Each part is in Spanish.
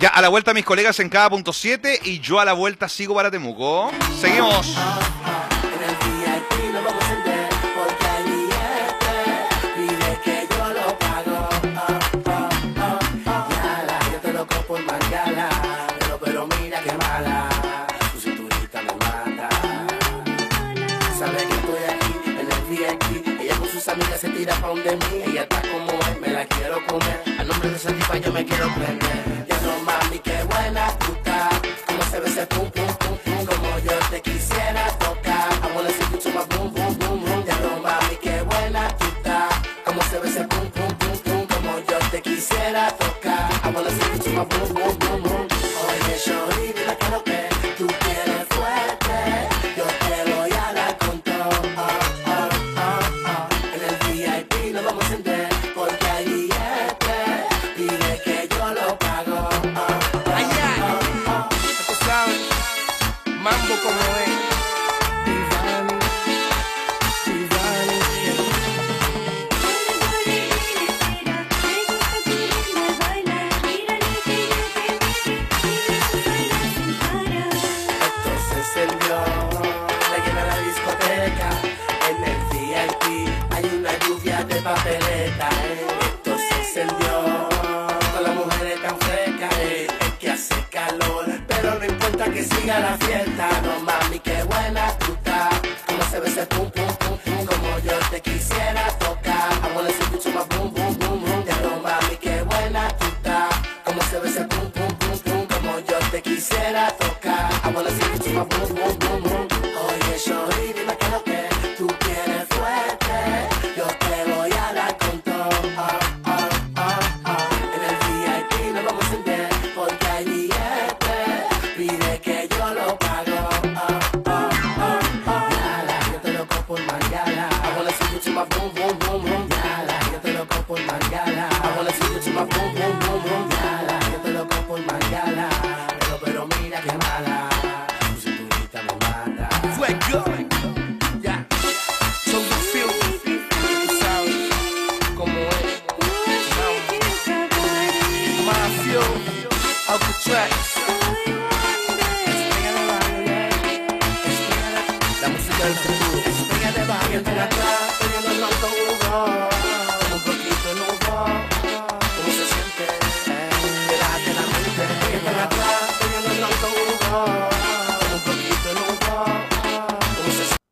Ya, a la vuelta mis colegas en cada punto 7 y yo a la vuelta sigo para Temuco. Seguimos. Amiga se tira pa' donde mí, ella está como es, me la quiero comer. A nombre de esa tipa yo me quiero prender. Ya no mami, qué buena tú estás. Como se ve ese pum pum pum pum, como yo te quisiera tocar. I wanna see you to my boom boom boom boom. Ya no mami, qué buena tú estás. Como se ve ese pum pum pum pum, como yo te quisiera tocar. I wanna see you to my boom boom boom boom. Oye, shorty, dile que lo que tú quieres fuerte, yo te voy a dar con todo. Nos vamos a entender porque hay billetes, dile que yo lo pago. Ay, tú sabes, mambo como es. Esto se encendió, la llena la discoteca, en el VIP hay una lluvia de papeleta. Esto se encendió, con las mujeres tan frescas, es que hace calor, pero no importa que siga la fiesta. No mami, qué buena tú estás, como se ve ese pum pum pum pum, como yo te quisiera tocar. I wanna see you to my boom boom boom boom. Ya no mami, qué buena tú estás, como se ve ese pum pum pum pum, como yo te quisiera tocar. I wanna see you to my boom boom boom boom. Oye, shorty, dime que lo que tú quieres fuerte, yo te voy a dar con todo. En el VIP nos vamos a entender porque hay billetes, pide que yo lo pago. Yala, yo te lo compro por Mariala. I wanna see you to my boom boom boom boom. Yala, yo te lo compro por Mariala. I wanna see you to my boom boom boom boom. Yala, yo te lo compro por Mariala. Pero mira qué mala, tu cinturita me mata. Fuego. Ya. So we feel. Tú sabes cómo es. Mafio. Alcatraz. La música del futuro. Estrella de barrio, ven atrás, teniendo el alto Hugo, un poquito en Hugo, ¿cómo se siente? Déjate la mente, ven atrás, teniendo el alto Hugo, un poquito en Hugo, ¿cómo se siente?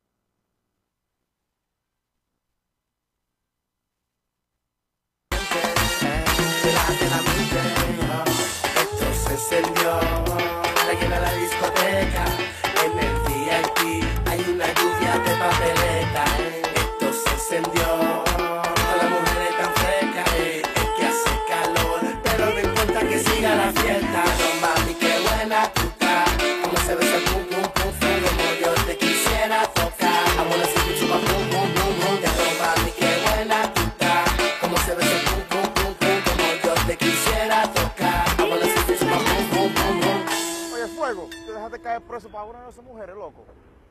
Déjate la mente, esto se encendió, la llena la discoteca, en el VIP hay una lluvia de papeleta. Esto se encendió, con las mujeres tan frescas, es que hace calor, pero no importa que siga la fiesta. No mami, qué buena tú estás, como se ve ese pum pum pum pum, como yo te quisiera tocar. I wanna see you to my boom boom boom boom. Ya no mami, qué buena tú estás, como se ve ese pum pum pum pum, como yo te quisiera tocar. I wanna see you to my boom boom boom boom. Oye, Fuego, te dejaste caer preso para una de esas mujeres, loco.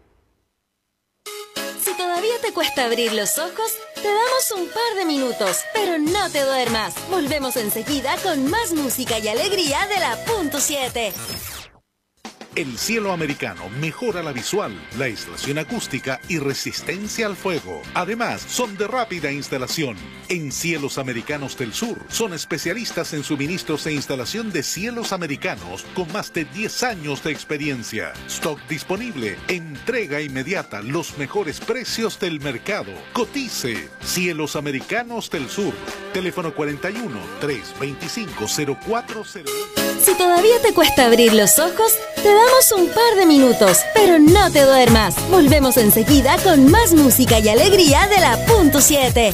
Si todavía te cuesta abrir los ojos, te damos un par de minutos, pero no te duermas. Volvemos enseguida con más música y alegría de la punto 7. El cielo americano mejora la visual, la aislación acústica y resistencia al fuego. Además, son de rápida instalación. En Cielos Americanos del Sur, son especialistas en suministros e instalación de cielos americanos con más de 10 años de experiencia. Stock disponible, entrega inmediata, los mejores precios del mercado. Cotice. Cielos Americanos del Sur. Teléfono 41 325 0401. Si todavía te cuesta abrir los ojos, te damos un par de minutos, pero no te duermas. Volvemos enseguida con más música y alegría de la punto 7.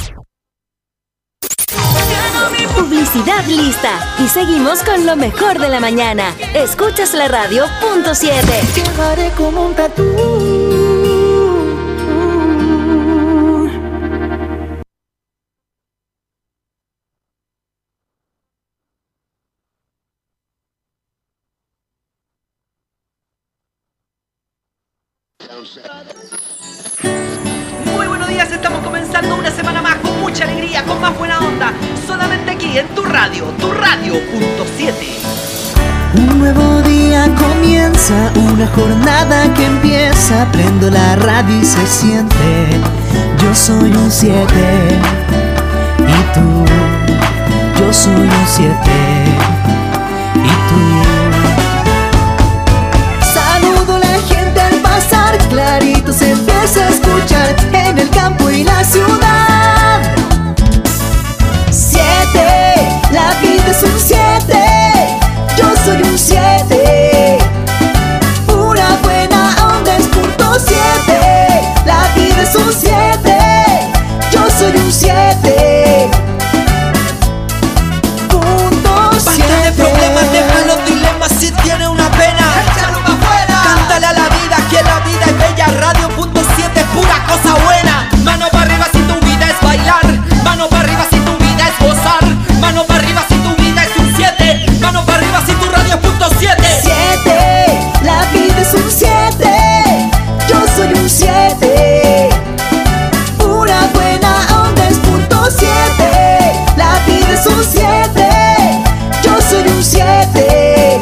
Publicidad lista. Y seguimos con lo mejor de la mañana. Escuchas la radio punto 7. Llegaré como un tatú. Muy buenos días, estamos comenzando una semana más con mucha alegría, con más buena onda, solamente aquí en tu radio punto 7. Un nuevo día comienza, una jornada que empieza. Prendo la radio y se siente. Yo soy un 7 y tú. Yo soy un 7 y tú. Saludo a la gente al pasar, clarito se empieza a escuchar en el campo y la ciudad. 7, la vida es un 7. Yo soy un 7, pura buena onda es punto 7. La vida es un 7, yo soy un 7, punto 7. Basta de problemas, deja los dilemas, si tiene una pena, échalo pa' afuera. Cántale a la vida, que la vida es bella. Radio.7 es pura cosa buena. Mano para arriba si tu vida es bailar. Mano para arriba si tu vida es gozar. Mano para arriba si tu vida es un 7. Mano para arriba si tu radio es punto 7. 7, la vida es un 7. Yo soy un 7, pura buena onda es punto 7. La vida es un 7. Yo soy un 7,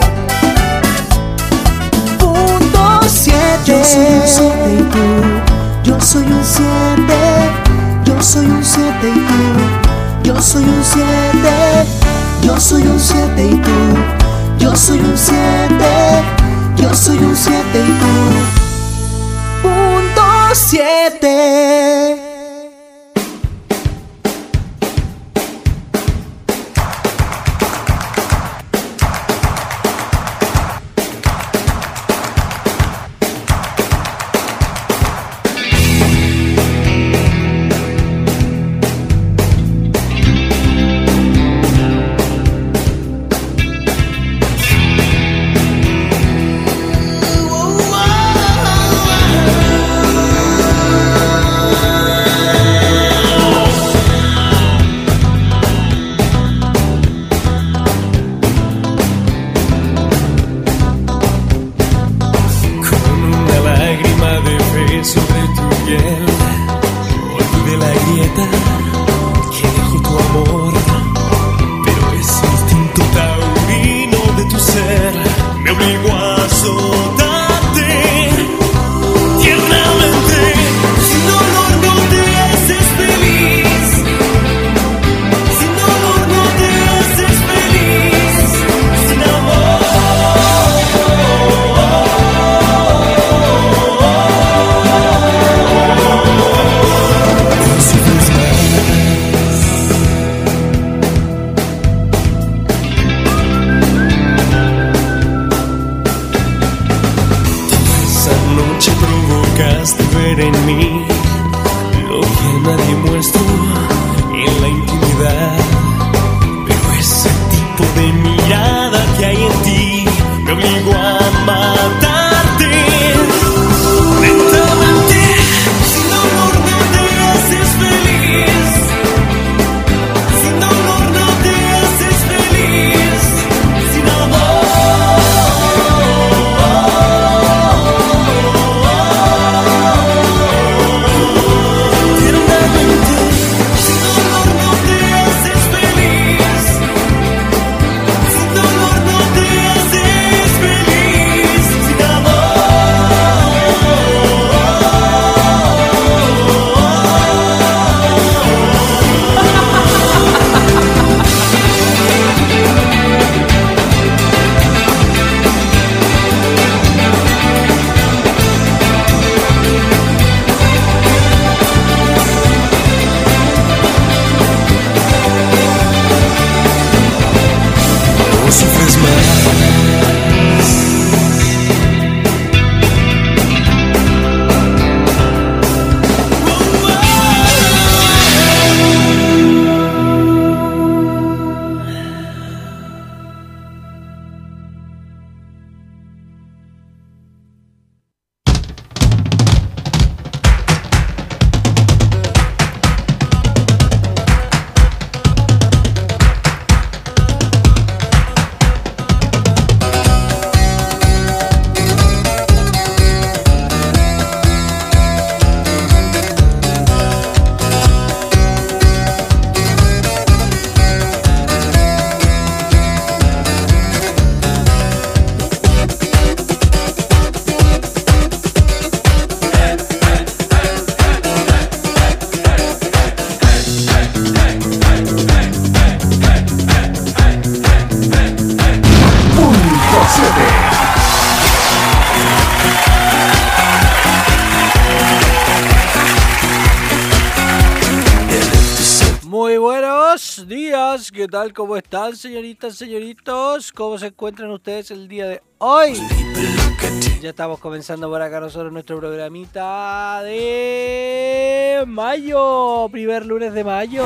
punto 7. Yo soy un 7 y tú. Yo soy un 7. Yo soy un 7 y tú. Yo soy un 7. Yo soy un 7 y tú. Yo soy un 7. Yo soy un 7 y tú. Punto 7. Saludos, ¿qué tal? ¿Cómo están, señoritas, señoritos? ¿Cómo se encuentran ustedes el día de hoy? Ya estamos comenzando por acá nosotros nuestro programita de mayo, primer lunes de mayo.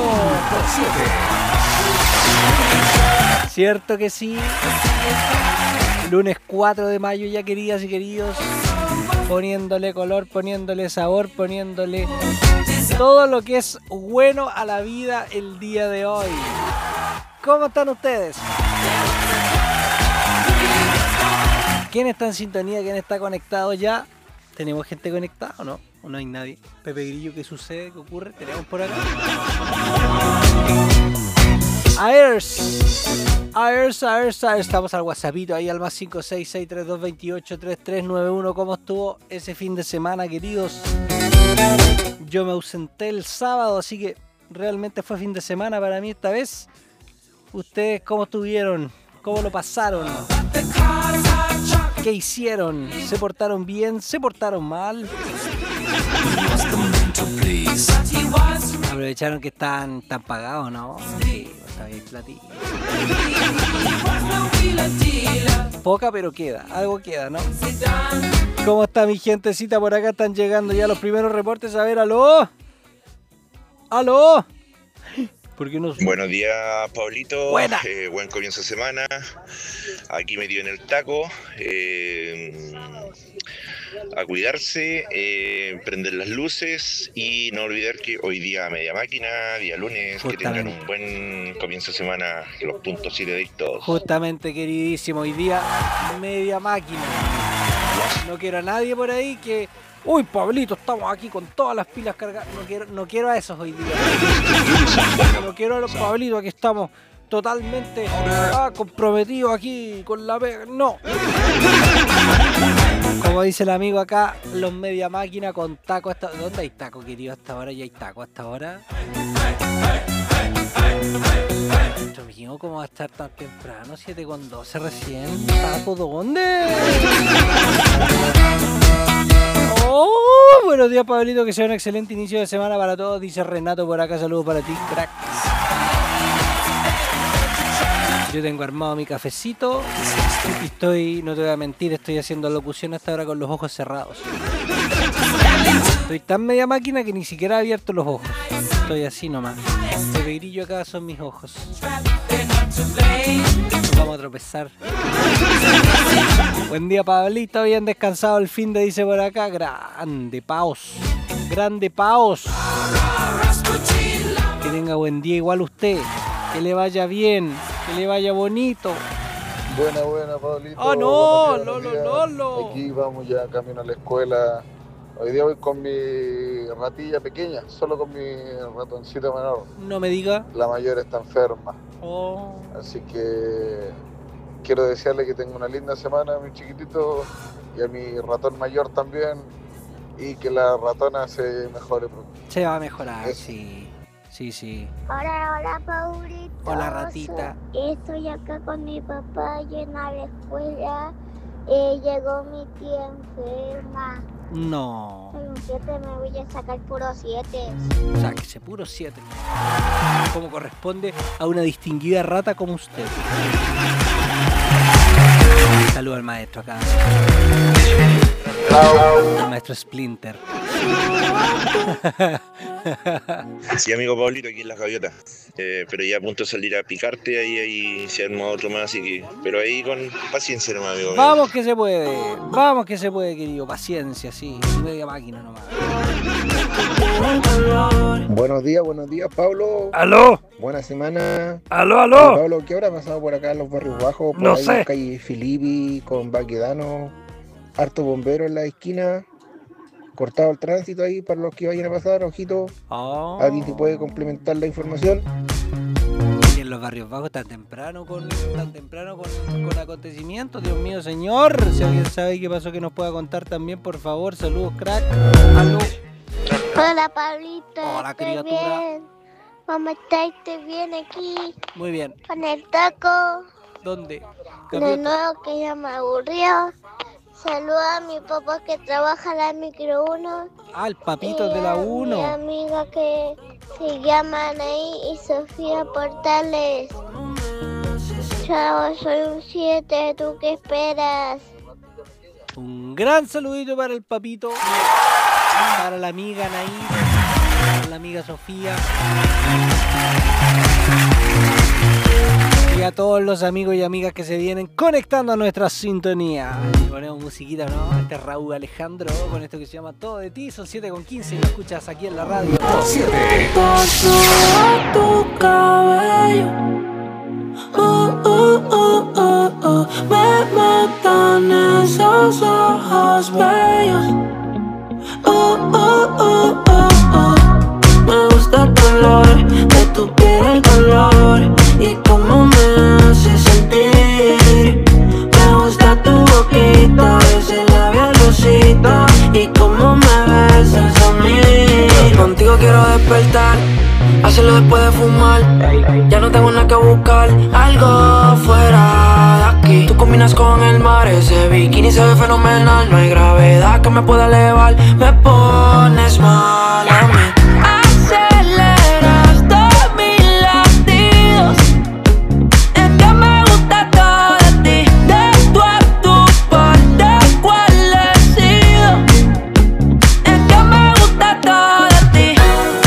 ¿Cierto que sí? Lunes 4 de mayo ya, queridas y queridos. Poniéndole color, poniéndole sabor, poniéndole todo lo que es bueno a la vida el día de hoy. ¿Cómo están ustedes? ¿Quién está en sintonía? ¿Quién está conectado ya? ¿Tenemos gente conectada o no? ¿O no hay nadie? Pepe Grillo, ¿qué sucede? ¿Qué ocurre? ¿Tenemos por acá? Aers. Estamos al WhatsAppito ahí al más 56632283391. ¿Cómo estuvo ese fin de semana, queridos? Yo me ausenté el sábado, así que realmente fue fin de semana para mí esta vez. ¿Ustedes cómo estuvieron? ¿Cómo lo pasaron? ¿Qué hicieron? ¿Se portaron bien? ¿Se portaron mal? Aprovecharon que están pagados, ¿no? Sí, está bien platito. Poca, pero queda. Algo queda, ¿no? ¿Cómo está mi gentecita por acá? Están llegando ya los primeros reportes. A ver, ¿aló? ¿Aló? ¿Por qué no? Buenos días, Pablito. Buena. Buen comienzo de semana. Aquí metido en el taco. A cuidarse, prender las luces y no olvidar que hoy día media máquina, día lunes, que tengan un buen comienzo de semana, los puntos y le deis todos. Justamente, queridísimo, hoy día media máquina. No quiero a nadie por ahí que... Uy, Pablito, estamos aquí con todas las pilas cargadas. No quiero a esos hoy día. No quiero a los Pablitos, aquí estamos totalmente comprometidos aquí con la pega. No. Como dice el amigo acá, los media máquina con taco. ¿Dónde hay taco, querido? Hasta ahora ya hay taco, hasta ahora. Nuestro amigo, ¿cómo va a estar tan temprano? 7:12 recién. ¿Taco dónde? Oh, buenos días, Pablito, que sea un excelente inicio de semana para todos, dice Renato por acá, saludos para ti, crack. Yo tengo armado mi cafecito y estoy, no te voy a mentir, estoy haciendo locución hasta ahora con los ojos cerrados. Estoy tan media máquina que ni siquiera he abierto los ojos, estoy así nomás. Este brillo acá son mis ojos. Nos vamos a tropezar. Buen día, Pablito, bien descansado el fin de, dice por acá. Grande Paos. Grande Paos. Que tenga buen día igual usted. Que le vaya bien, que le vaya bonito. Buena, Pablito. ¡Oh, no! ¡Lolo! Aquí vamos ya camino a la escuela. Hoy día voy con mi ratilla pequeña, solo con mi ratoncito menor. No me diga. La mayor está enferma. Oh. Así que quiero desearle que tenga una linda semana a mi chiquitito y a mi ratón mayor también. Y que la ratona se mejore pronto. Se va a mejorar, sí. Sí. Hola, Paulito. Hola, ratita. Estoy acá con mi papá, lleno a la escuela. Llegó mi tía enferma. No. Soy un 7, me voy a sacar puro 7. Sáquese puro 7. Como corresponde a una distinguida rata como usted. Saludos al maestro acá. El maestro Splinter. Sí, amigo Pablito, aquí en las gaviotas. Pero ya a punto de salir a picarte, ahí se arma otro más, así que... Pero ahí con paciencia nomás, amigo. Vamos que se puede, querido. Paciencia, sí. Media máquina nomás. Buenos días, Pablo. ¡Aló! Buena semana. ¡Aló! Pablo, ¿qué habrá pasado por acá en los barrios bajos? Por no ahí sé. En calle Filippi, con Baquedano, harto bombero en la esquina. Cortado el tránsito ahí para los que vayan a pasar, ojito. Oh. ¿Alguien te puede complementar la información? Y en los barrios bajos tan temprano con acontecimientos, Dios mío, señor. Si alguien sabe qué pasó que nos pueda contar también, por favor. Saludos, crack. Aló. Hola, Pablito. Hola, criatura. Bien. ¿Cómo estás? ¿Estás bien aquí? Muy bien. Con el taco. ¿Dónde? De nuevo que ya me aburrió. Saluda a mi papá que trabaja en la micro 1. Ah, el papito de la 1. Mi amiga que Se llaman Anaí y Sofía Portales. Chao, soy un 7, ¿tú qué esperas? Un gran saludito para el papito, para la amiga Anaí, para la amiga Sofía y a todos los amigos y amigas que se vienen conectando a nuestra sintonía. Y ponemos musiquita, ¿no? Este es Raúl Alejandro con esto que se llama Todo de Ti. Son 7:15 y lo escuchas aquí en la radio. 7. Tu cabello. Me matan esos ojos bellos. Me gusta el color de tu piel, el color y cómo me hace sentir. Me gusta tu boquita, ese labial rosita y cómo me besas a mí. Contigo quiero despertar, hacerlo después de fumar. Ya no tengo nada que buscar, algo fuera de aquí. Tú combinas con el mar, ese bikini se ve fenomenal. No hay gravedad que me pueda elevar, me pones mal a mí. Aceleras todos mis latidos. Es que me gusta todo de ti, de tu a tu parte, cuál he sido. Es que me gusta todo de ti.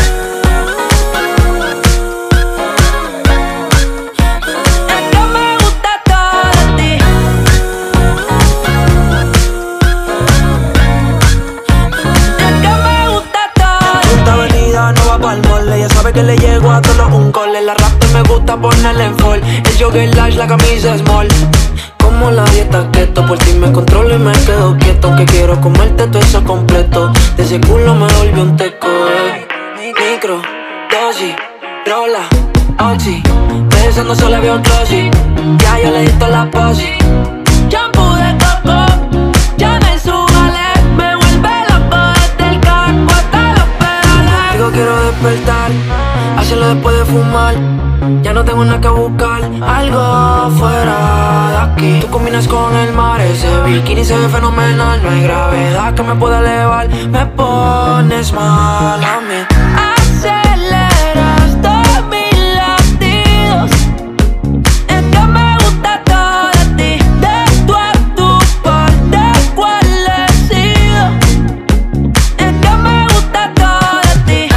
Ella sabe que le llego a todo un cole. La raptor me gusta ponerle en fall. El jogger large, la camisa small. Como la dieta keto, por ti me controlo y me quedo quieto. Aunque quiero comerte todo eso completo. De ese culo me volvió un teco, Micro, dosis, rola, oxi. Pensando solo veo glossy. Ya yo le di toda la posi. Shampoo de coco, ya me subale. Me vuelve loco desde el carro hasta los pedales. Digo quiero despertar, hacerlo después de fumar. Ya no tengo nada que buscar, algo fuera de aquí. Tú combinas con el mar, ese bikini se ve fenomenal. No hay gravedad que me pueda elevar, me pones mal a mí. Aceleras todos mis latidos. Es que me gusta todo de ti, de tu a tu parte, cuál he sido. Es que me gusta todo de ti.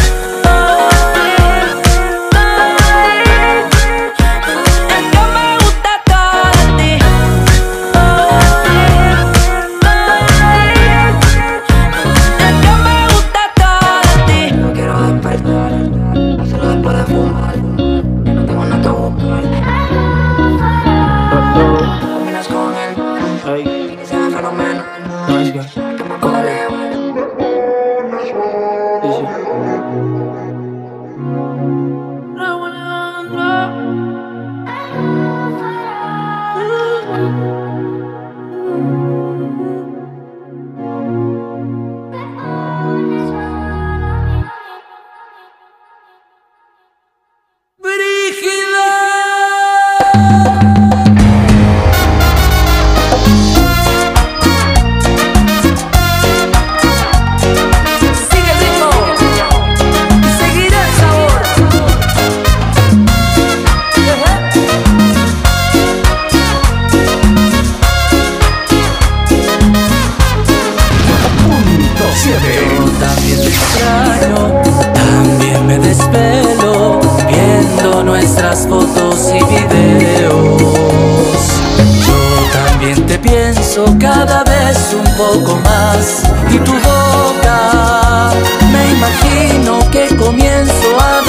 Cada vez un poco más y tu boca me imagino que comienzo a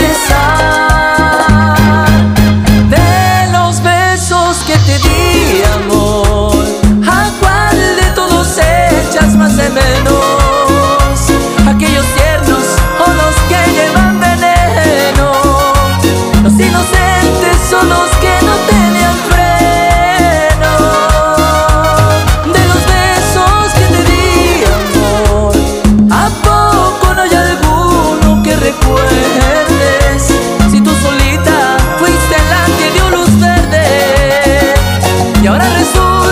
besar. De los besos que te di, amor, ¿a cuál de todos echas más de menos? Aquellos tiernos o los que llevan veneno. Los inocentes son los que no tenían freno. Recuerdes, si tú solita fuiste la que dio luz verde y ahora resulta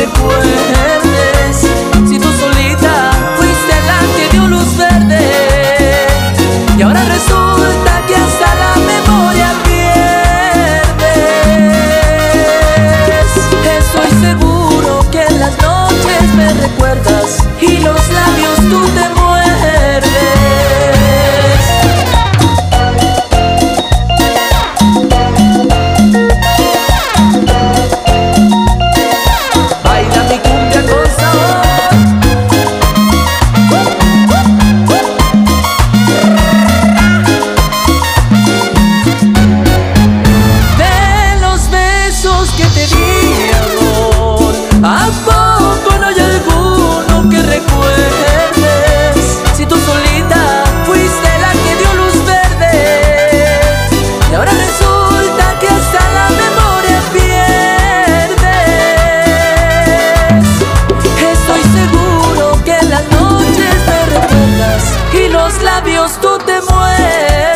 recuerdes. Si tú solita fuiste la que dio luz verde, y ahora resulta que hasta la memoria pierdes. Estoy seguro que en las noches me recuerdas y los labios tú te muerdes. Baila mi cumbia con sabor. De los besos que te di, amor, ¿a poco no hay alguno que recuerdes? Si tú solita fuiste la que dio luz verde, y ahora resulta que hasta la memoria pierdes. Estoy seguro que en las noches te recuerdas y los labios tú te muerdes.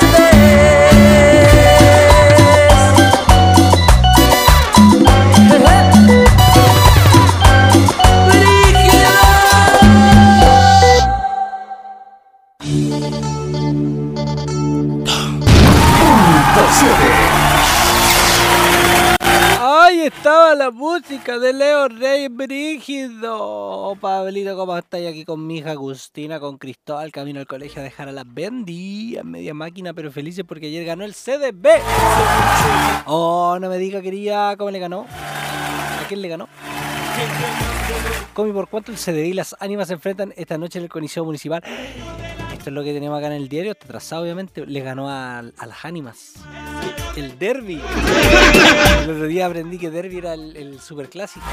Ahí estaba la música de Leo Rey Brígido. Oh, Pablito, ¿cómo estás? Aquí con mi hija Agustina, con Cristóbal, camino al colegio a dejar a la Bendy a media máquina, pero felices porque ayer ganó el CDB. Oh, no me diga, querida, ¿cómo le ganó? ¿A quién le ganó? Comi, ¿por cuánto el CDB y las ánimas se enfrentan esta noche en el Coliseo Municipal? Esto es lo que tenemos acá en el diario, está trazado obviamente. Le ganó a las ánimas. El derbi. El otro día aprendí que derbi era el superclásico.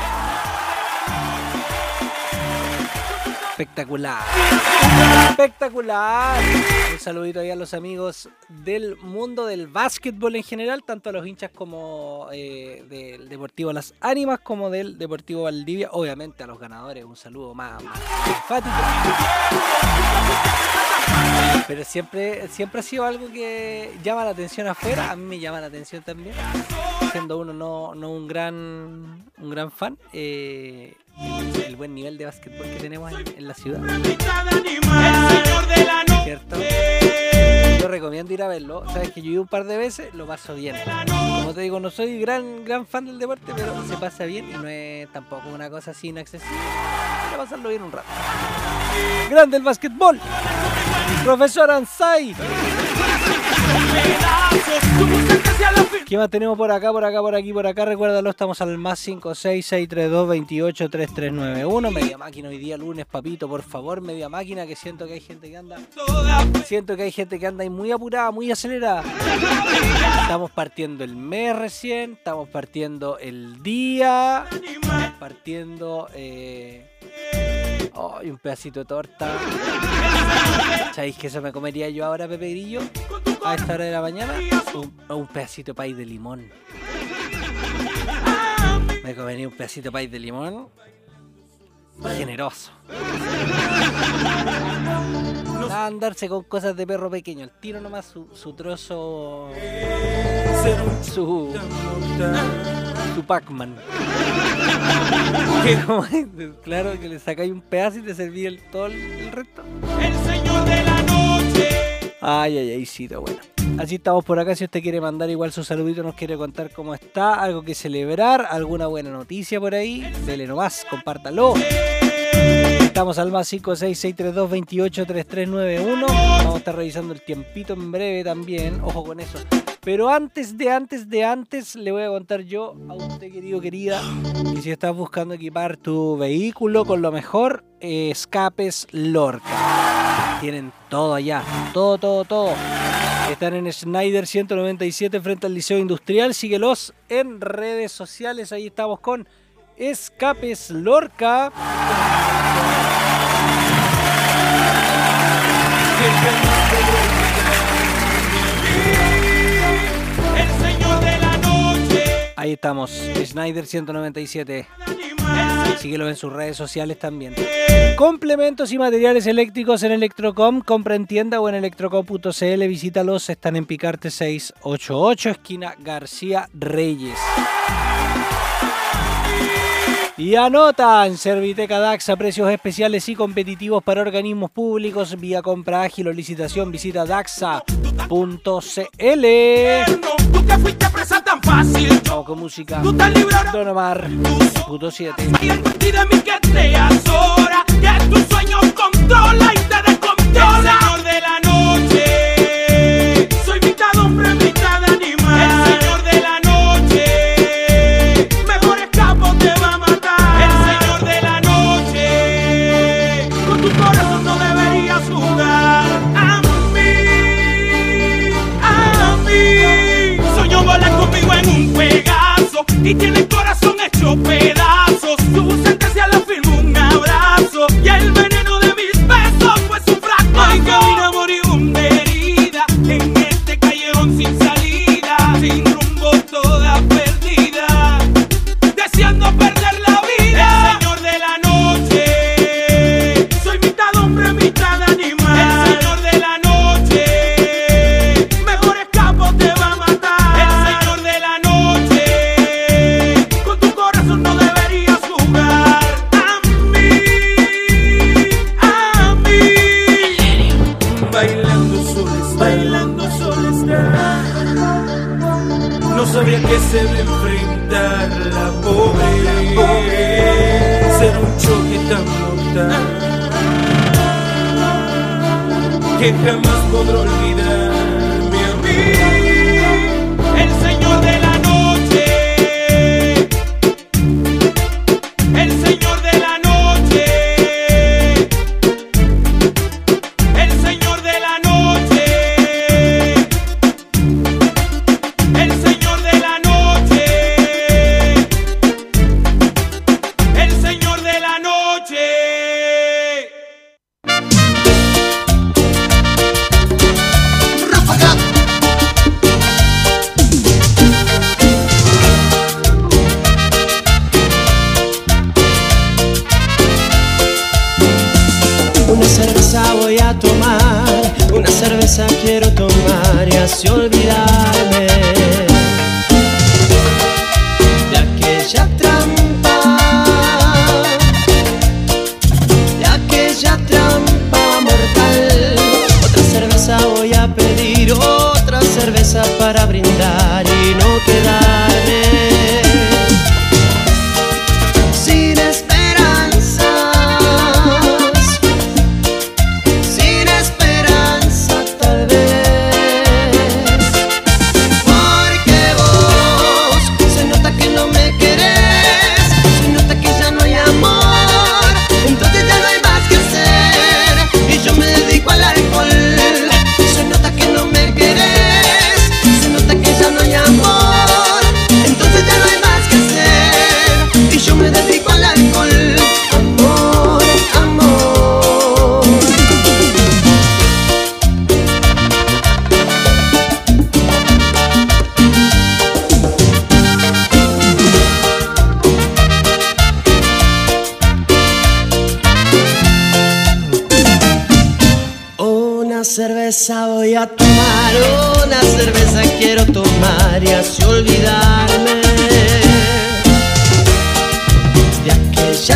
Espectacular. Espectacular. Un saludito ahí a los amigos del mundo del básquetbol en general, tanto a los hinchas como del Deportivo Las Ánimas como del Deportivo Valdivia. Obviamente a los ganadores, un saludo más enfático. Pero siempre ha sido algo que llama la atención afuera. A mí me llama la atención también, siendo uno no un gran fan, el buen nivel de básquetbol que tenemos en la ciudad. ¿Cierto? Yo recomiendo ir a verlo. Sabes que yo he ido un par de veces, lo paso bien. Como te digo, no soy gran fan del deporte, pero se pasa bien y no es tampoco una cosa así inaccesible. Hay que pasarlo bien un rato. Grande el básquetbol. Profesor Ansay. ¿Qué más tenemos por acá, por aquí, por acá? Recuérdalo, estamos al más 56632283391. Media máquina hoy día lunes, papito, por favor, media máquina, que siento que hay gente que anda ahí muy apurada, muy acelerada. Estamos partiendo el mes recién, estamos partiendo el día, estamos partiendo un pedacito de torta. ¿Sabéis que eso me comería yo ahora, Pepe Grillo? A esta hora de la mañana, un pedacito de país de limón. Me comería un pedacito de país de limón generoso. Nada, andarse con cosas de perro pequeño. El tiro nomás su trozo, su Pac-Man. Claro, que le sacáis un pedazo y te serví todo el resto. El señor de la noche. Ay, cito, bueno. Así estamos por acá. Si usted quiere mandar igual su saludito, nos quiere contar cómo está, algo que celebrar, alguna buena noticia por ahí, dele nomás, compártalo. Estamos al más 56632283391. Vamos a estar revisando el tiempito en breve también, ojo con eso. Pero antes, le voy a contar yo a usted, querido, querida, que si estás buscando equipar tu vehículo con lo mejor, Escapes Lorca. Tienen todo allá, todo. Están en Schneider 197 frente al Liceo Industrial. Síguelos en redes sociales, ahí estamos con Escapes Lorca. Ahí estamos, Schneider 197. Síguelo en sus redes sociales también. Complementos y materiales eléctricos en Electrocom. Compra en tienda o en electrocom.cl. Visítalos, están en Picarte 688, esquina García Reyes. Y anotan Serviteca Daxa, precios especiales y competitivos para organismos públicos vía compra ágil o licitación. Visita daxa.cl. Tú que fuiste presa tan fácil. Vamos con música. Tú tan libre. Don Omar, puto 7. Y el de mí que te azora, que tus sueños controla y te descontrola. El señor de la noche, soy mitad hombre, mitad animal. El señor de la noche, mejor escapo te va a matar. El señor de la noche, con tu corazón no deberías jugar. A mí, soñó volar conmigo en un Pegaso y tiene el corazón hecho pedazos. Su sentencia la firmó un abrazo y el veneno de mis besos fue su fracaso. Hoy camina moribunda herida en este callejón sin salida, sin rumbo toda perdida, deseando perder la vida. El señor de la noche, soy mitad hombre, mitad animal. El señor de la noche, mejor escapo te va a matar. El señor de la noche, con tu corazón no deberías jugar. A mí, bailando solo está. No sabría que se debe enfrentar la pobre, ser un choque tan mortal que jamás podré olvidarme a mí. El señor de la noche, el señor de la noche, el señor de la noche, el señor de la noche, el señor de la noche. Una cerveza voy a tomar, una cerveza quiero tomar y así olvidarme de aquella trampa mortal. Otra cerveza voy a pedir, otra cerveza para brindar y no quedarme sin esperanzas, sin esperanza tal vez, porque vos se nota que no me querés, se nota que ya no hay amor, entonces ya no hay más que hacer y yo me dedico al alcohol. Se nota que no me querés, se nota que ya no hay amor, entonces ya no hay más que hacer y yo me dedico al alcohol. Amor, amor. Una cerveza voy a tomar, una cerveza quiero tomar y así olvidarme de aquella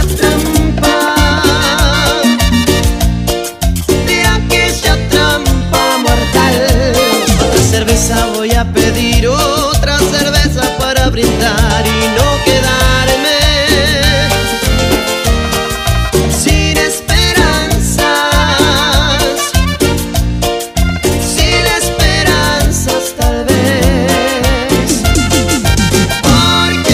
trampa mortal. Otra cerveza voy a pedir, otra cerveza para brindar y no quedarme sin esperanzas, sin esperanzas tal vez, porque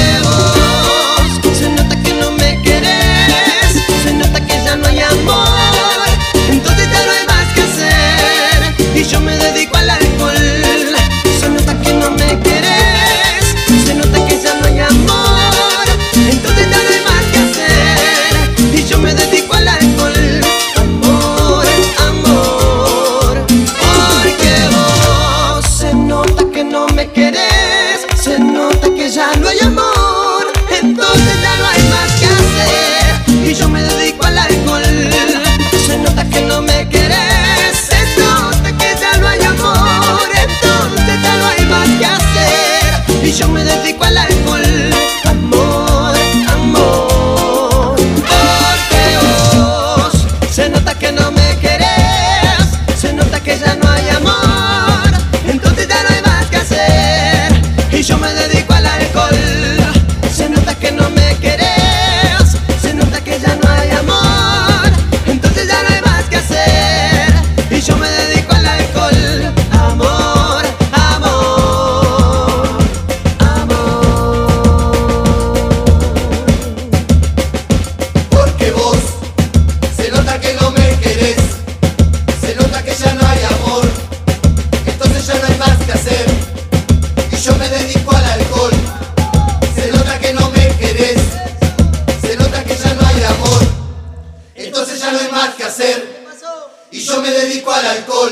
entonces ya no hay más que hacer. Y yo me dedico al alcohol.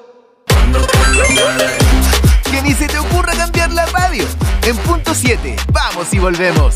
Que ni se te ocurra cambiar la radio. En punto 7, vamos y volvemos.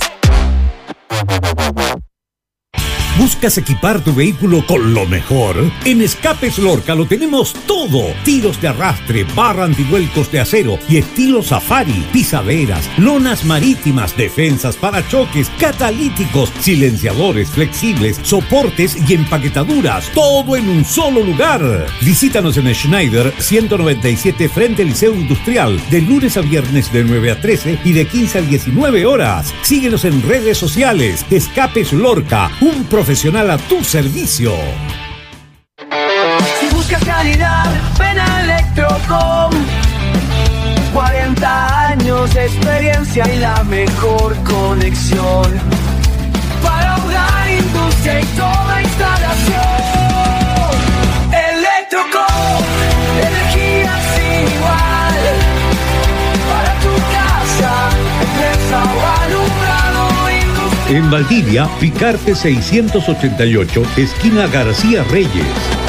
¿Buscas equipar tu vehículo con lo mejor? En Escapes Lorca lo tenemos todo. Tiros de arrastre, barra antivuelcos de acero y estilo safari, pisaderas, lonas marítimas, defensas, parachoques, catalíticos, silenciadores flexibles, soportes y empaquetaduras. Todo en un solo lugar. Visítanos en Schneider 197 frente al Liceo Industrial, de lunes a viernes de 9 a 13 y de 15 a 19 horas. Síguenos en redes sociales. Escapes Lorca, un profesional a tu servicio. Si buscas calidad, ven a Electrocom. 40 años de experiencia y la mejor conexión para hogar, industria y toda instalación. Electrocom, energía sin igual para tu casa, empresa o alumbrado. En Valdivia, Picarte 688, esquina García Reyes.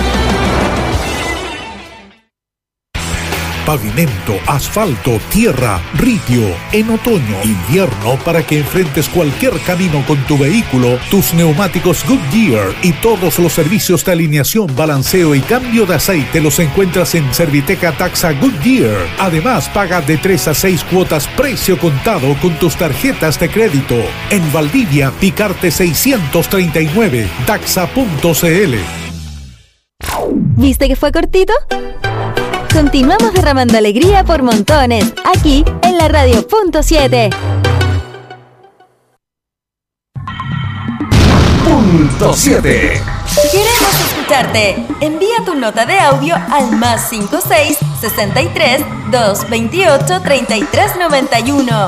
Pavimento, asfalto, tierra, ripio. En otoño, invierno, para que enfrentes cualquier camino con tu vehículo, tus neumáticos Goodyear y todos los servicios de alineación, balanceo y cambio de aceite los encuentras en Serviteca Taxa Goodyear. Además, paga de 3 a 6 cuotas precio contado con tus tarjetas de crédito. En Valdivia, Picarte 639, taxa.cl. ¿Viste que fue cortito? Continuamos derramando alegría por montones, aquí en la radio punto 7. Punto 7. Queremos escucharte. Envía tu nota de audio al más 56 63 228 33 91.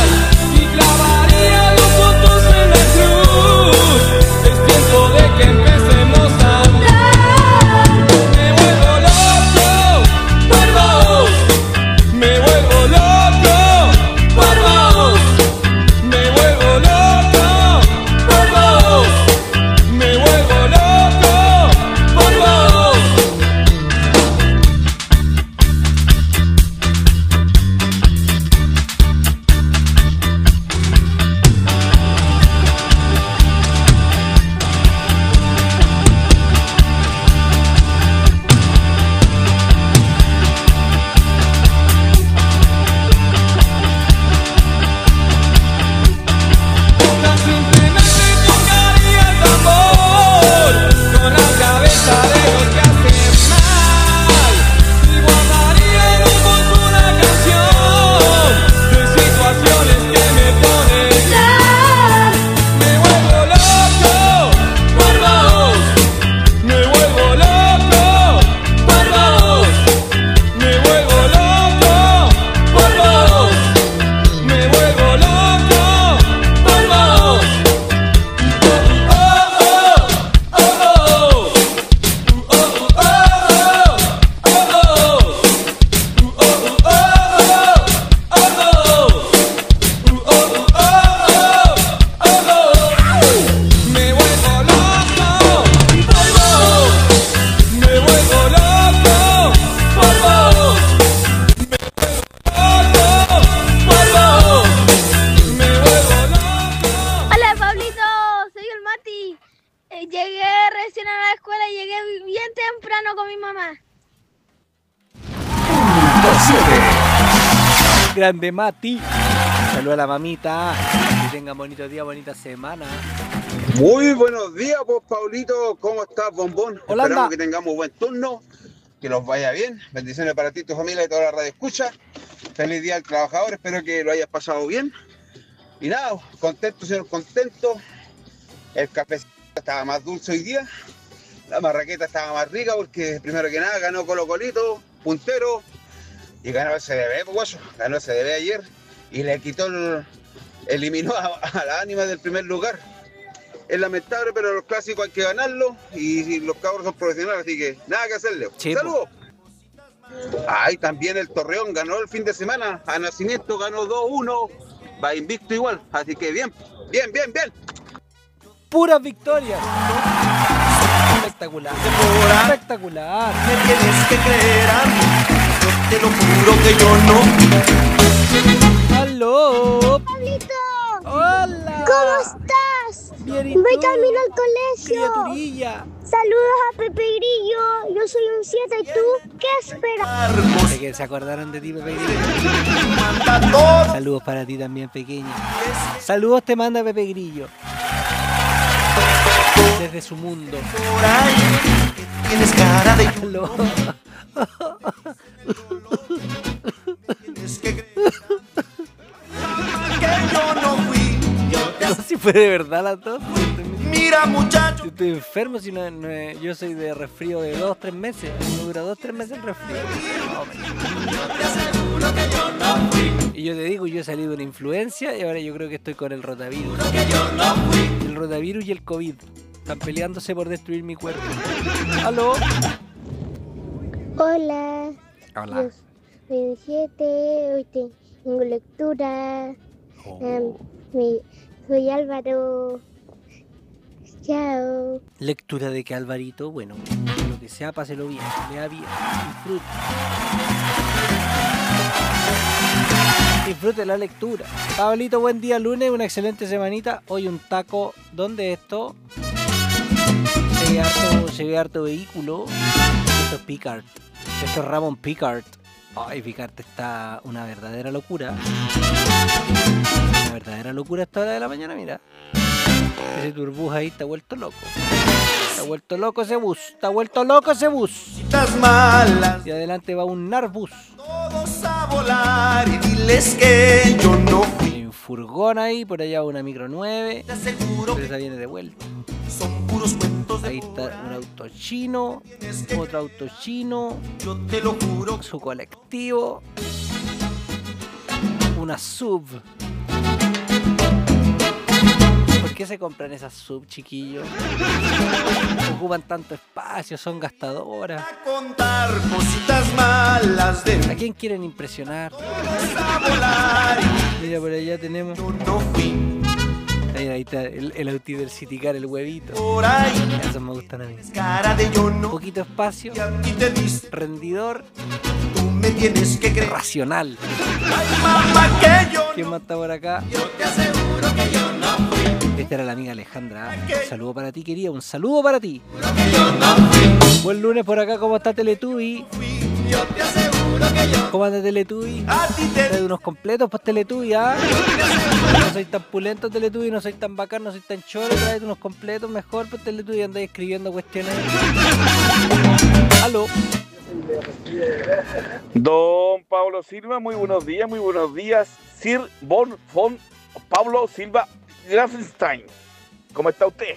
Que Llegué recién a la escuela y llegué bien temprano con mi mamá. Grande Mati. Saluda a la mamita. Que tengan bonito día, bonita semana. Muy buenos días, pues, Paulito. ¿Cómo estás, bombón? Hola, Esperamos anda. que tengamos buen turno, que los vaya bien. Bendiciones para ti, tu familia y toda la radio escucha. Feliz día al trabajador, espero que lo hayas pasado bien. Y nada, contento, señor, contento. El cafecito estaba más dulce hoy día. La marraqueta estaba más rica porque, primero que nada, ganó Colo Colito, puntero. Y ganó el CDB, pues, guacho. Ganó el CDB ayer y le quitó eliminó a la ánima del primer lugar. Es lamentable, pero los clásicos hay que ganarlos y los cabros son profesionales, así que nada que hacerle. Sí, ¡saludos! Ahí también el Torreón ganó el fin de semana. A Nacimiento ganó 2-1. Va invicto igual, así que bien. Puras victorias. Espectacular. Espectacular. Me tienes que creer a mí. Yo te lo juro que yo no. ¡Aló! ¡Pablito! ¡Hola! ¿Cómo estás? Bien, ¿y voy tú? camino al colegio. Criaturilla. Saludos a Pepe Grillo. Yo soy un 7 y tú, ¿qué esperas? De que se acordaron de ti, Pepe Grillo. Saludos para ti también, pequeño. Saludos te manda Pepe Grillo. Desde su mundo. Tienes cara de Aló. Tienes que creer que yo no fui. Yo te No, si fue de verdad las dos. Mira, muchacho. Yo estoy enfermo, si no, yo soy de resfrío de 2-3 meses. Me dura 2-3 meses el resfrío. Y yo te digo, yo he salido de una influencia y ahora yo creo que estoy con el rotavirus. El rotavirus y el COVID. Están peleándose por destruir mi cuerpo. ¿Aló? Hola. Hola. Yo soy un 7. Hoy tengo lectura. Soy Álvaro. Chao. Lectura de que Alvarito, bueno, lo que sea, páselo bien, lea bien, disfrute. Disfrute la lectura. Pablito, buen día, lunes, una excelente semanita. Hoy un taco, ¿dónde esto? Se ve harto vehículo. Esto es Picard. Esto es Ramón Picard. Ay, Picard está una verdadera locura. Una verdadera locura a esta hora de la mañana, mira. Ese turbus ahí está vuelto loco. Está vuelto loco ese bus. Está vuelto loco ese bus. Malas. Y adelante va un Narbus. Todos a volar y diles que yo no fui. Hay un furgón ahí, por allá una micro 9. Pero esa viene de vuelta. Son puros cuentos de ahí está un auto chino, otro auto chino, yo te lo juro. Su colectivo, una sub. ¿Por qué se compran esas sub, chiquillos? Ocupan tanto espacio, son gastadoras. A contar cositas malas de ¿A quién quieren impresionar? a volar y Mira, por allá tenemos. yo no fui. Ahí está el Autiversiticar, el huevito. Por ahí Esos me gustan a mí. cara de yo no. Poquito espacio, Y a ti te dice, rendidor, tú me tienes que creer. racional. Ay, mamá, que yo ¿Quién más está por acá? Yo te aseguro que yo no fui. Esta era la amiga Alejandra. Un saludo para ti, querida. Un saludo para ti. Que yo no fui. Buen lunes por acá. ¿Cómo está Teletubby? Yo te aseguro que yo ¿Cómo anda Teletubby? a ti te Trae unos completos pues Teletubby, ¿ah? No soy tan pulento Teletubby, no soy tan bacán, no soy tan choro. Trae unos completos mejor pues Teletubby. Andáis escribiendo cuestiones. Aló. Don Pablo Silva, muy buenos días. Sir von Pablo Silva Grafenstein, ¿cómo está usted?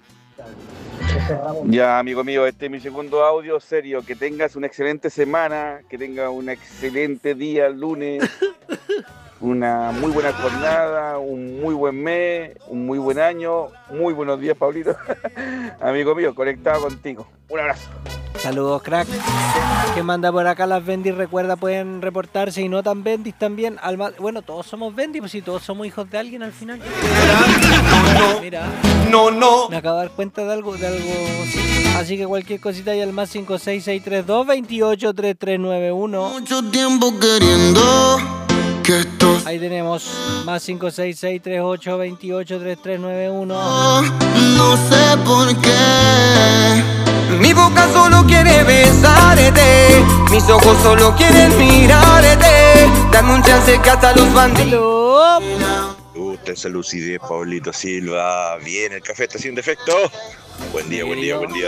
Ya, amigo mío, este es mi segundo audio, serio, que tengas una excelente semana, que tengas un excelente día el lunes, una muy buena jornada, un muy buen mes, un muy buen año, muy buenos días, Pablito. Amigo mío, conectado contigo. Un abrazo. Saludos, crack. Que manda por acá las Bendis. Recuerda, pueden reportarse y no tan Bendis también. Bueno, todos somos Bendis, pues si todos somos hijos de alguien al final. Mira. No. Me acabo de dar cuenta de algo sí. Así que cualquier cosita hay al más 56632 283391. Mucho tiempo queriendo Ahí tenemos más 56638283391. No sé por qué. Mi boca solo quiere besarte, mis ojos solo quieren mirarte. Dame un chance que hasta los bandidos. Me gusta esa lucidez, Pablito Silva. Bien, el café está sin defecto. Buen día, buen día, buen día.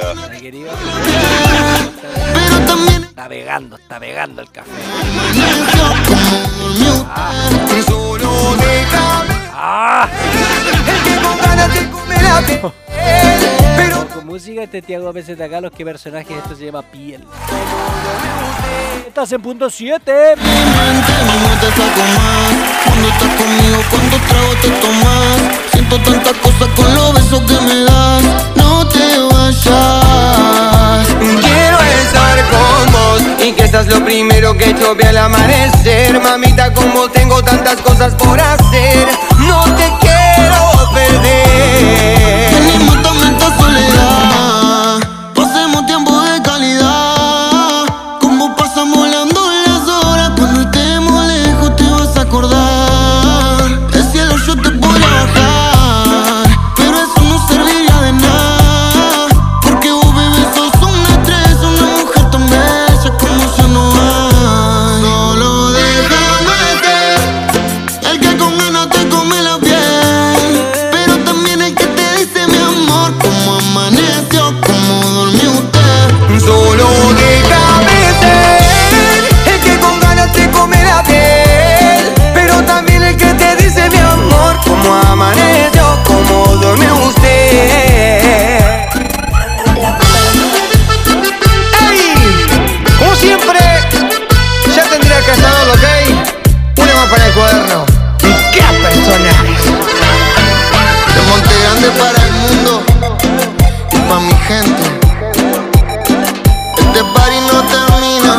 Está pegando el café. Pero con música este Tiago Pérez de acá, los que personajes, esto se llama Piel. Estás en punto 7. Cuando estás conmigo, cuando trago te tomas. Siento tantas cosas con los besos que me das. No te vayas. Quiero estar con vos y que seas lo primero que yo vea al amanecer. Mamita, como tengo tantas cosas por hacer, no te quiero perder. Tenemos tanta soledad, pasemos tiempo de calidad. Como pasan volando las horas, cuando estemos lejos te vas a acordar. El cielo yo te voy a bajar, pero eso no serviría de nada. Porque vos, bebé, sos una estrella, una mujer tan bella como yo no hay. Solo déjame ser el que con ganas te come la piel, pero también el que te dice mi amor, como amaneció, como durmió usted. Solo déjame ser el que con ganas te come la piel, pero también el que te dice mi amor, como amaneció, como durmió usted. ¡Ey! Como siempre, ya tendría que saberlo, ¿ok? Una más para el cuaderno. ¿Qué personajes? De Monte Grande para el mundo y pa' mi gente. Este party no termina.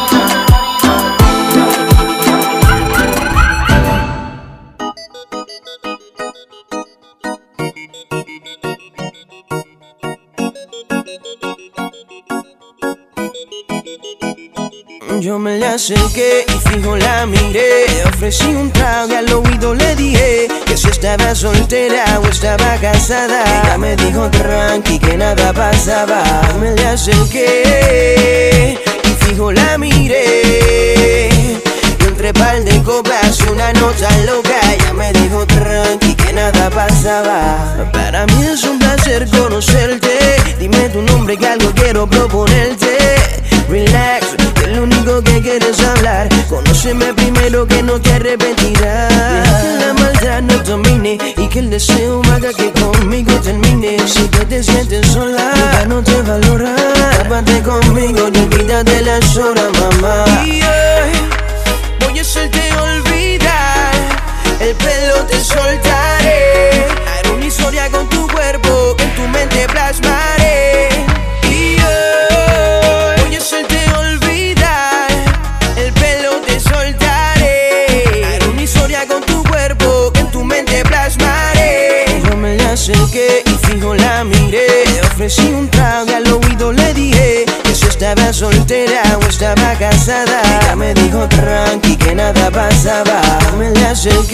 Yo me le acerqué y fijo la miré. Ofrecí un trago y al oído le dije que si estaba soltera o estaba casada. Ella me dijo tranqui que nada pasaba. Me le acerqué y fijo la miré. Y entre par de copas y una nota loca, ella me dijo tranqui que nada pasaba. Para mí es un placer conocerte. Dime tu nombre que algo quiero proponerte. Relax, que lo único que quieres hablar. Conóceme primero que no te arrepentirás. Deja que la maldad no domine y que el deseo haga que conmigo termine. Si tú te sientes sola, ya no te valora. Tápate conmigo y olvídate las horas, mamá. Y hoy voy a hacerte olvidar. El pelo te soltaré. Haré una historia con tu cuerpo que en tu mente plasmaré. Y hoy voy a hacerte olvidar. El pelo te soltaré. Haré una historia con tu cuerpo que en tu mente plasmaré. Yo me le acerqué y fijo la miré. Ofrecí un trago y al oído le dije que si estaba soltera o estaba casada. Ella me dijo tranqui que nada pasaba. Me le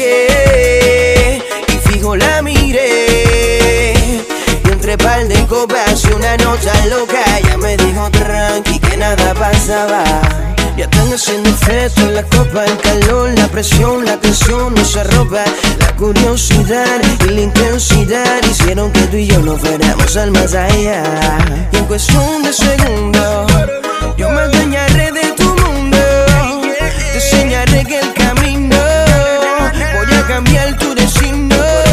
acerqué y fijo la miré. Y entre par de copas y una nota loca, ella me dijo tranqui que nada pasaba. Ya están haciendo efecto en la copa, el calor, la presión, la tensión nos arropa. La curiosidad y la intensidad hicieron que tú y yo nos fuéramos al más allá. Y en cuestión de segundos, yo me adueñaré de tu mundo. Te enseñaré que el camino, voy a cambiar tu destino.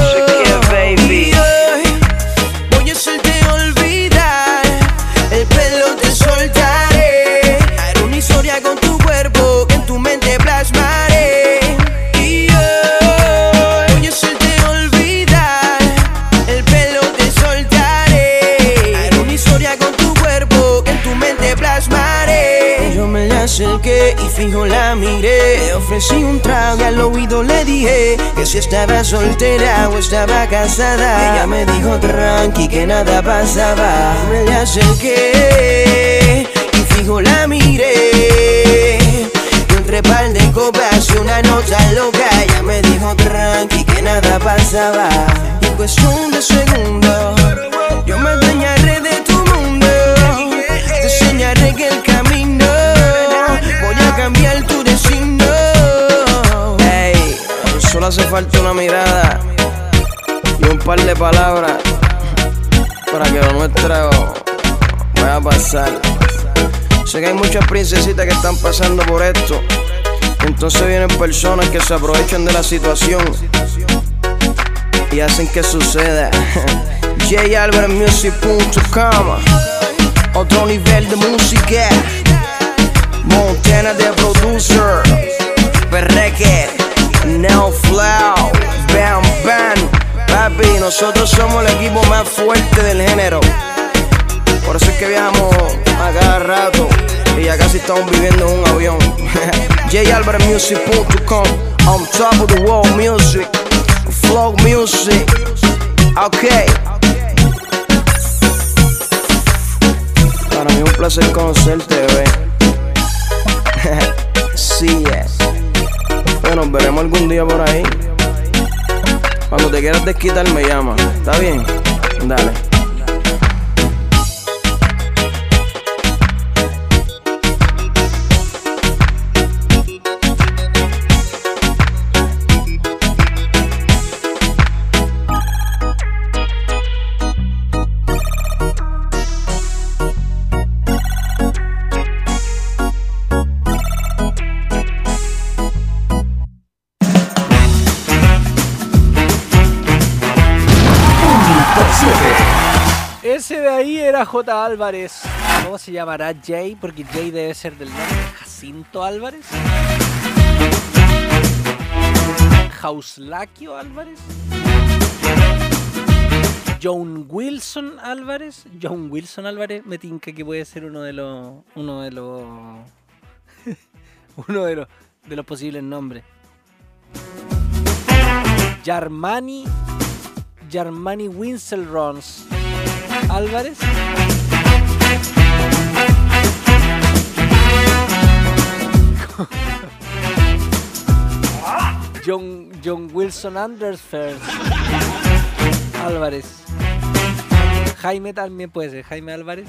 Y hoy voy a hacerte olvidar. El pelo te soltaré. Haré una historia con tu cuerpo que en tu mente plasmaré. Y hoy voy a hacerte olvidar. El pelo te soltaré. Haré una historia con tu cuerpo que en tu mente plasmaré. Yo me le acerqué y fijo la miré. Ofrecí un trago y al oído le dije que si estaba soltera o estaba casada. Ella me dijo tranqui que nada pasaba. Me le acerqué y fijo la miré. Y entre entre par de copas y una nota loca. Ella me dijo tranqui que nada pasaba. Y en cuestión de segundos yo me adueñaré de tu mundo. Te enseñaré que el camino voy a cambiar tu destino. Ey, solo hace falta una mirada y un par de palabras para que lo nuestro vaya a pasar. Sé que hay muchas princesitas que están pasando por esto, entonces vienen personas que se aprovechan de la situación y hacen que suceda. JAlvarezmusic.com, otro nivel de música. Montana de producer, Perreque, Now Flow, Bam Bam. Papi, nosotros somos el equipo más fuerte del género. Por eso es que viajamos a cada rato y ya casi estamos viviendo en un avión. JAlvarezmusic.com, on top of the world music, flow music. Ok. Para mí es un placer conocerte, bebé. Sí, bueno, nos veremos algún día por ahí. Cuando te quieras desquitar me llama. ¿Está bien? Dale. Ese de ahí era J. Álvarez. ¿Cómo se llamará Jay? Porque Jay debe ser del nombre. Jacinto Álvarez. Jauslaquio Álvarez. John Wilson Álvarez. John Wilson Álvarez me tinca que puede ser uno de los posibles nombres. Yarmani Winselrons Álvarez. John Wilson Andersfeld Álvarez. Jaime también puede ser, Jaime Álvarez.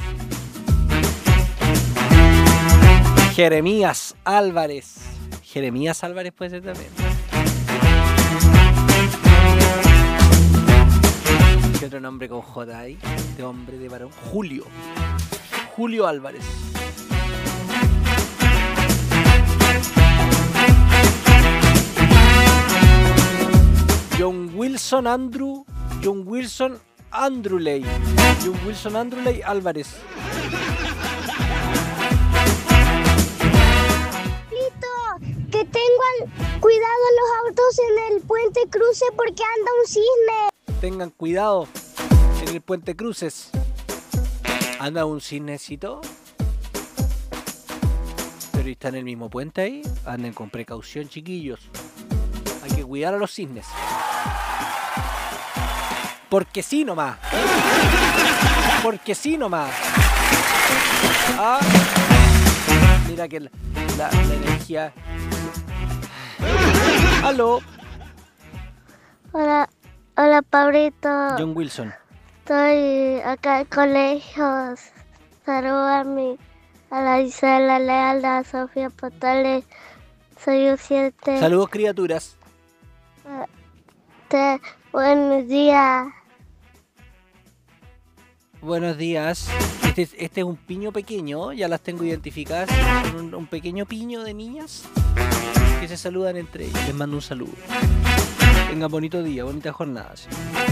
Jeremías Álvarez puede ser también. ¿Qué otro nombre con J ahí? De hombre, de varón. Julio Álvarez. John Wilson Andruley Álvarez. Que tengan cuidado los autos en el puente cruce porque anda un cisne. Tengan cuidado en el puente cruces. ¿Anda un cisnecito? Pero está en el mismo puente ahí. Anden con precaución, chiquillos. Hay que cuidar a los cisnes. Porque sí nomás. Ah, mira que la energía. Aló. Hola, Pablito. John Wilson. Estoy acá en colegio. Saludo a la Isela Leal, a Sofía Potales. Soy un 7. Saludos, criaturas. Buenos días. Buenos días. Este es un piño pequeño, ya las tengo identificadas. Son un pequeño piño de niñas que se saludan entre ellas. Les mando un saludo. Tengan bonito día, bonita jornada. ¿Sí?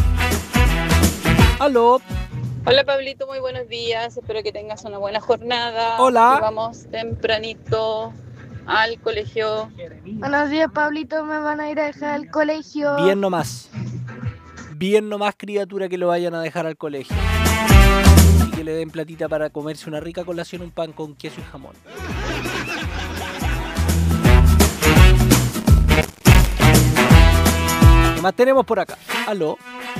Aló. Hola Pablito, muy buenos días. Espero que tengas una buena jornada. Hola. Y vamos tempranito al colegio. Buenos días, Pablito. Me van a ir a dejar al colegio. Bien nomás. Bien nomás, criatura, que lo vayan a dejar al colegio. Y que le den platita para comerse una rica colación, un pan con queso y jamón. ¿Qué más tenemos por acá? Aló.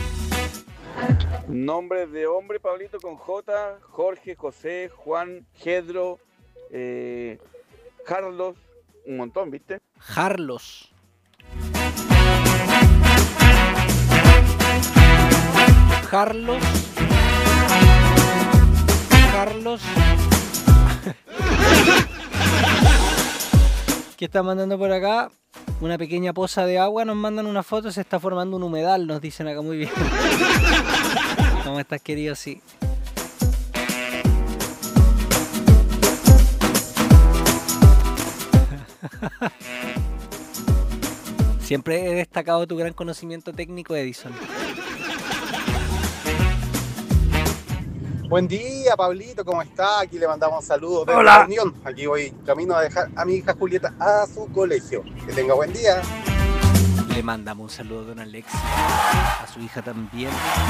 Nombres de hombre, Pablito, con J. Jorge, José, Juan, Gedro, Carlos, un montón, ¿viste? Jarlos. ¿Qué está mandando por acá? Una pequeña poza de agua, nos mandan una foto, se está formando un humedal, nos dicen acá, muy bien. ¿Cómo estás, querido? Sí. Siempre he destacado tu gran conocimiento técnico, Edison. Buen día, Pablito, ¿cómo está? Aquí le mandamos saludos desde Hola. la Unión. Aquí voy camino a dejar a mi hija Julieta a su colegio. Que tenga buen día. Le mandamos un saludo a don Alexis, a su hija también.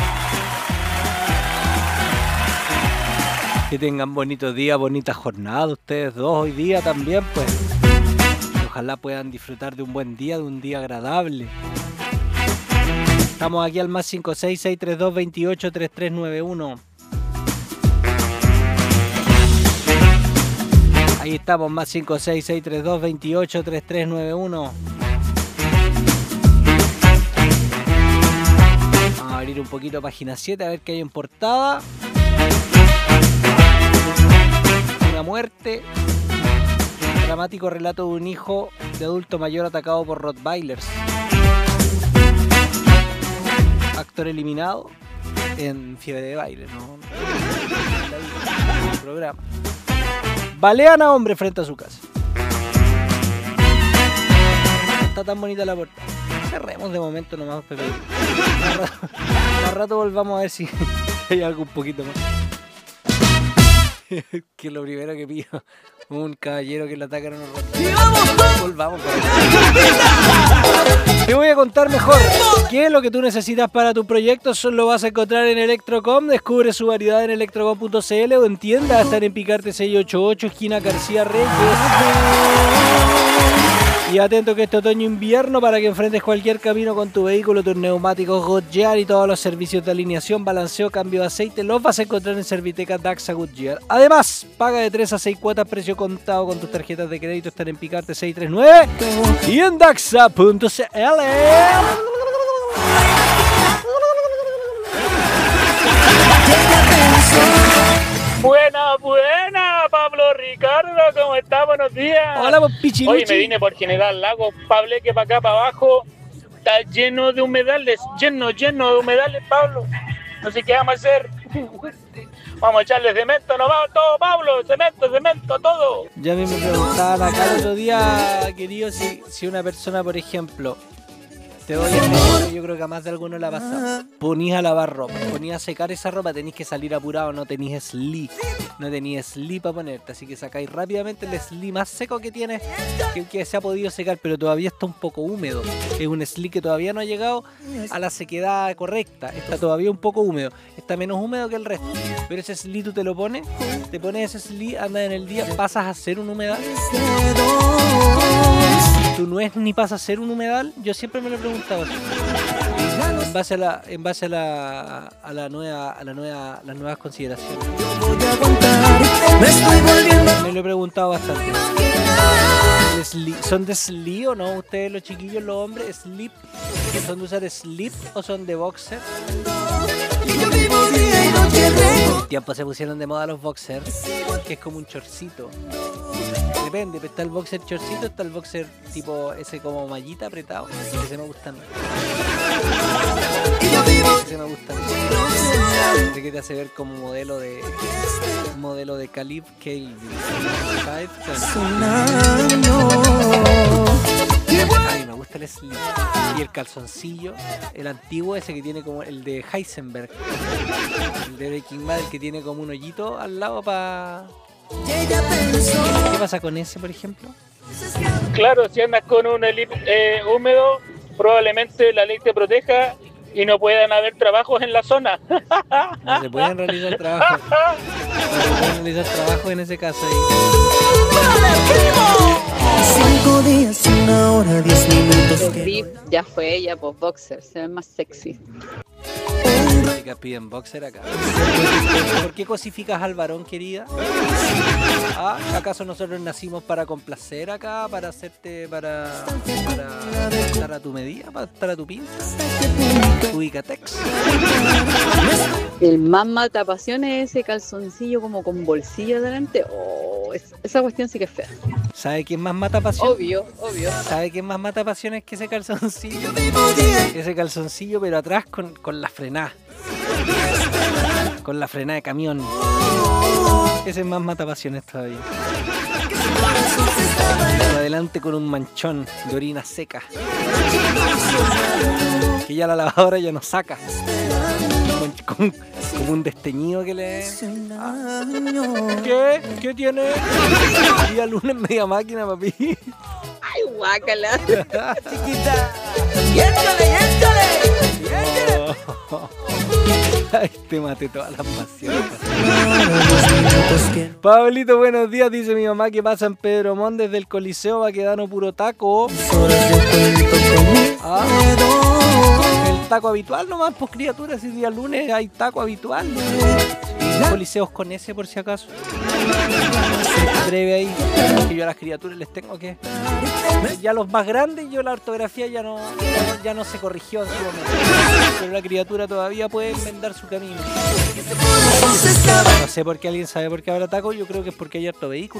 Que tengan bonitos días, bonita jornada ustedes dos hoy día también, pues. Y ojalá puedan disfrutar de un buen día, de un día agradable. Estamos aquí al más 56632283391. Ahí estamos, más 56632283391. Vamos a abrir un poquito página 7 a ver qué hay en portada. Una muerte. Dramático relato de un hijo de adulto mayor atacado por Rottweilers. Actor eliminado en Fiebre de Baile, ¿no? El programa. Balean a hombre frente a su casa. No está tan bonita la puerta. Cerremos de momento nomás, Pepe. Más rato volvamos a ver si hay algo un poquito más. Que es lo primero que pido. Un caballero que le atacan a unos ratos. Volvamos para acá. Te voy a contar mejor qué es lo que tú necesitas para tu proyecto. Eso lo vas a encontrar en Electrocom. Descubre su variedad en electrocom.cl o en tienda. Están en Picarte 688, esquina García Reyes. Y atento que este otoño-invierno, para que enfrentes cualquier camino con tu vehículo, tus neumáticos Goodyear y todos los servicios de alineación, balanceo, cambio de aceite, los vas a encontrar en Serviteca Daxa Goodyear. Además, paga de 3 a 6 cuotas, precio contado con tus tarjetas de crédito. Están en Picarte 639 y en Daxa.cl. Buena, Pablo Ricardo, ¿cómo está? Buenos días. Hola, Pichiluchi. Hoy me vine por General Lago, Pablo, que para acá, para abajo, está lleno de humedales, lleno de humedales, Pablo. No sé qué vamos a hacer. Vamos a echarle cemento nomás, todo, Pablo, cemento, todo. Ya a mí me preguntaban acá el otro día, querido, si una persona, por ejemplo, te doy el ejemplo, yo creo que a más de alguno la pasa. Ponís a lavar ropa, ponís a secar esa ropa, tenés que salir apurado, no tenés slip. No tenías slip para ponerte, así que sacáis rápidamente el slip más seco que tienes, que se ha podido secar, pero todavía está un poco húmedo. Es un slip que todavía no ha llegado a la sequedad correcta, está todavía un poco húmedo, está menos húmedo que el resto. Pero ese slip tú te lo pones, te pones ese slip, andas en el día, pasas a ser un humedal. Tú no es ni pasas a ser un humedal, yo siempre me lo he preguntado así. En base a las nuevas consideraciones. Me lo he preguntado bastante. ¿Son de slip o no? Ustedes, los chiquillos, los hombres, slip. ¿Son de usar slip o son de boxer? Un tiempo se pusieron de moda los boxers, que es como un chorcito. Depende, está el boxer chorcito, está el boxer tipo ese como mallita apretado. Ese me gusta a mí. Ese me gusta a mí. Ese que te hace ver como modelo de Caleb Calvin. Ay, me gusta el slip. Y el calzoncillo, el antiguo, ese que tiene como el de Heisenberg. El de Breaking Bad, el que tiene como un hoyito al lado para... ¿Qué pasa con ese, por ejemplo? Claro, si andas con un slip húmedo, probablemente la ley te proteja y no puedan haber trabajos en la zona. No se pueden realizar trabajos. No se pueden realizar trabajos en ese caso ahí. 5 días, 1 hora, 10 minutos. Slip ya fue ella, pues boxer, se ve más sexy. Chicas piden boxer acá. ¿Por qué cosificas al varón, querida? ¿Ah? ¿Acaso nosotros nacimos para complacer acá? ¿Para hacerte, para estar a tu medida? ¿Para estar a tu pinta? Ubicatex. El más matapasión es ese calzoncillo como con bolsillo delante. Oh, esa cuestión sí que es fea. ¿Sabe quién más mata pasión? Obvio. ¿Sabe quién más mata pasiones que ese calzoncillo? Ese calzoncillo, pero atrás con la frenada. Con la frenada de camión. Ese es más mata pasiones todavía. Y adelante con un manchón de orina seca. Que ya la lavadora ya no saca. Como un desteñido que le... ¿Ah? ¿Qué? ¿Qué tiene? Día lunes media máquina, papi. Ay, guácala. Chiquita. Oh. Ay, te maté todas las pasiones. Pablito, buenos días. Dice mi mamá que pasa en Pedro Montt desde el Coliseo Baquedano puro taco. Ah, el taco habitual nomás, pues criaturas, si día lunes hay taco habitual. Coliseos con ese por si acaso. Breve ahí, que yo a las criaturas les tengo que... Ya los más grandes, yo la ortografía ya no se corrigió en su momento. Pero la criatura todavía puede enmendar su camino. No sé por qué alguien sabe por qué habrá taco, yo creo que es porque hay harto vehículo.